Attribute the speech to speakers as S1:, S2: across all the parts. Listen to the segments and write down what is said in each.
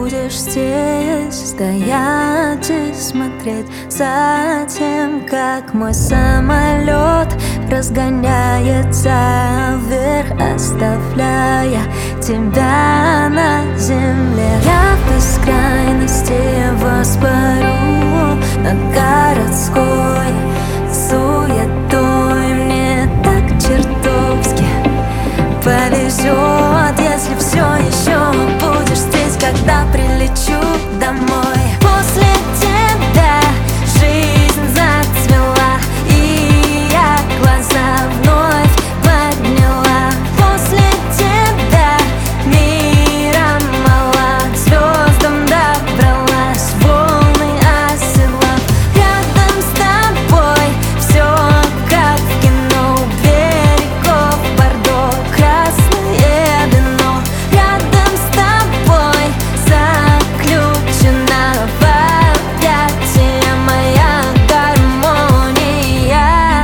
S1: будешь здесь стоять и смотреть за тем, как мой самолет разгоняется вверх, оставляя тебя на земле. Я в бескрайности воспарю над городской суетой. Мне так чертовски повезет, если все еще будешь здесь, когда прилечу домой. После тебя жизнь зацвела, и я глаза вновь подняла. После тебя мира мало, к звездам добралась, волны оседлав. Рядом с тобой все как в кино, берегов Бордо, красное вино. Рядом с тобой заключена в объятия моя гармония.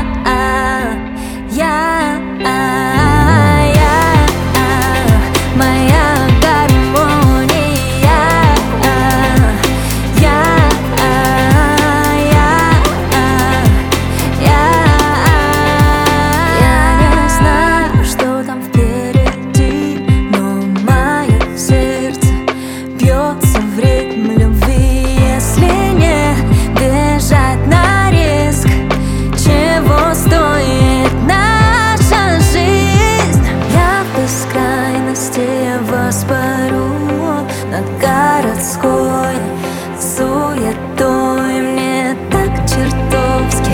S1: Моя гармония. Я не знаю, что там впереди, но мое сердце бьется в ритм любви. Если не бежать на риск, чего стоит наша жизнь? Я в бескрайности воспарю над городской суетой. Мне так чертовски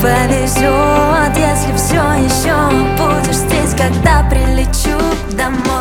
S1: повезет, если все еще будешь здесь, когда прилечу домой.